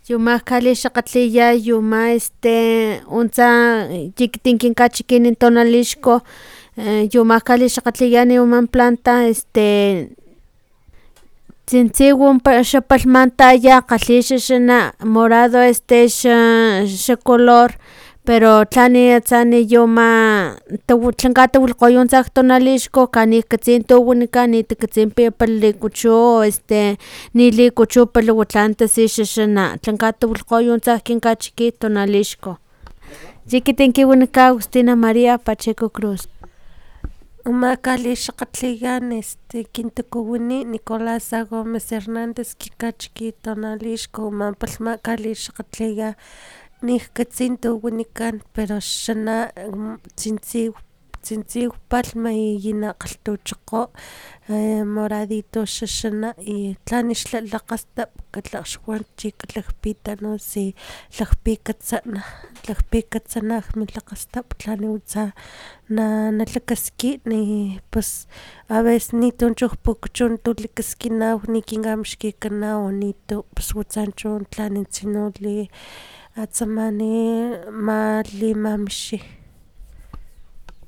Yomakali xakgatliya yuma untsa tikinkachikin in tonalixko yomakali xakgatliyan uma planta tzintziw xa palhmantaya kgalhi morado xa color pero tlani atsani yuma tlan katawilhkgoya nak tonalixko kanik katsi tu wanikan niti katsi pala likuchu o ni likuchu pala tlan tasi xaxana tlan katawilhkgoy tsa kin kachiki tonalixko chi ekiti kiwanika agustina maria pacheco cruz. Ama kalixakgatliyan kintukuwini nicolas A. Gomez Hernandez kikachiki tonalixko ama palhma kalixakgatliya nikkatsi tu wanikan pero xana tzintziw palhma y na kgalhtuchokgo moradito xaxana y tlani xla lakgastap katlaxwan chi kalakpita si lakgpikatsana min lakgastap tlani utsa nalakaskin y pues aveces nitu chu pukuchu tu lakaskinaw ni kinkamixkikanaw nitu pus watsa chu tlanitsi atsamani malimamixi.